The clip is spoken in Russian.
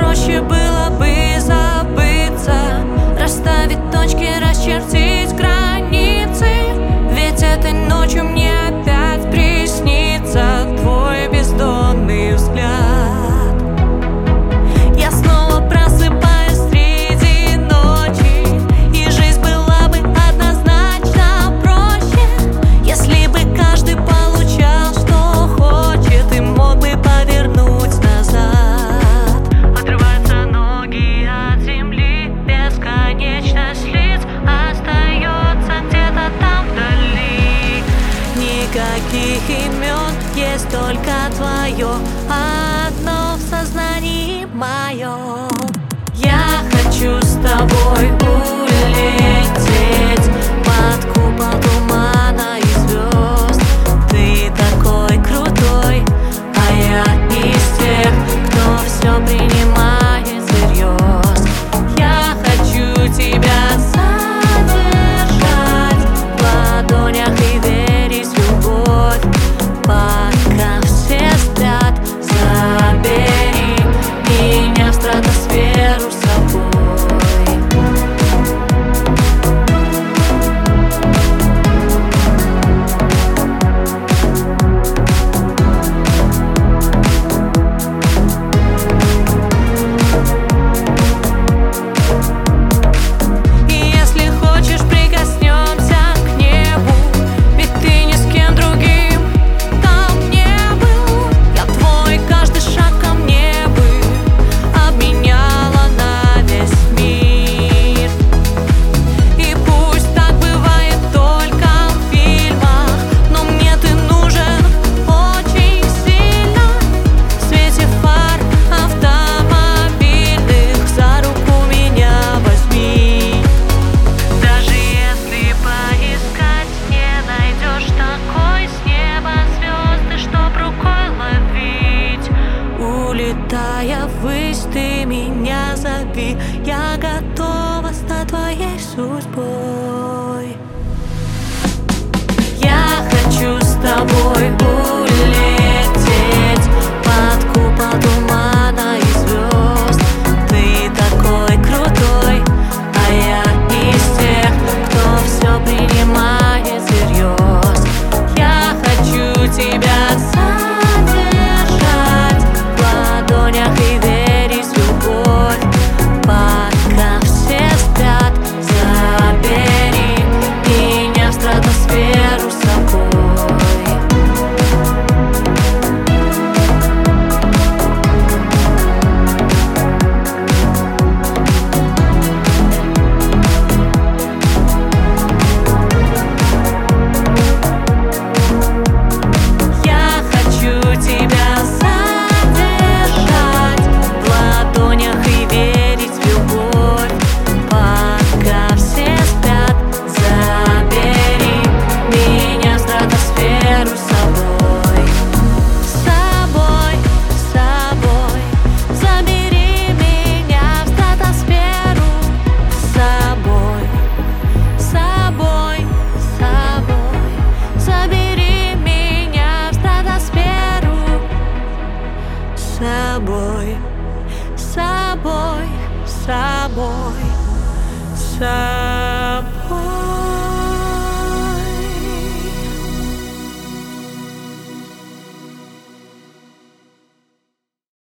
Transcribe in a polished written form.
проще было бы забыться, расставить точки, расчертить границы. Ведь этой ночью мне опять приснится твой бездонный взгляд. Я снова просыпаюсь среди ночи, и жизнь была бы однозначно проще, если бы каждый получал, что хочет, и мог бы повернуть назад. Отрываются ноги от земли, бесконечность лиц остается где-то там вдали. Никаких имен, есть только твое, одно в сознании моем. Я хочу с тобой улететь под купол тумана и звезд. Ты такой крутой, а я из тех, кто все принимает всерьез. Я хочу тебя задержать в ладонях и верить в любовь, пока все спят. Забери меня в стратосферу с собой. Улетая ввысь, ты меня зови, я готова стать твоей судьбой. Я хочу с тобой улететь под купол тумана и звезд. Ты такой крутой, а я из тех, кто все принимает всерьез. Я хочу тебя задержать в ладонях и верить в любовь, пока все спят. Забери меня в стратосферу с собой. Я хочу тебя задержать в ладонях и верить в любовь, пока все спят. Забери меня в стратосферу с собой. С собой, с собой. Забери меня в стратосферу с собой. С собой, с собой. Забери меня в стратосферу с собой. С собой, с собой, с собой.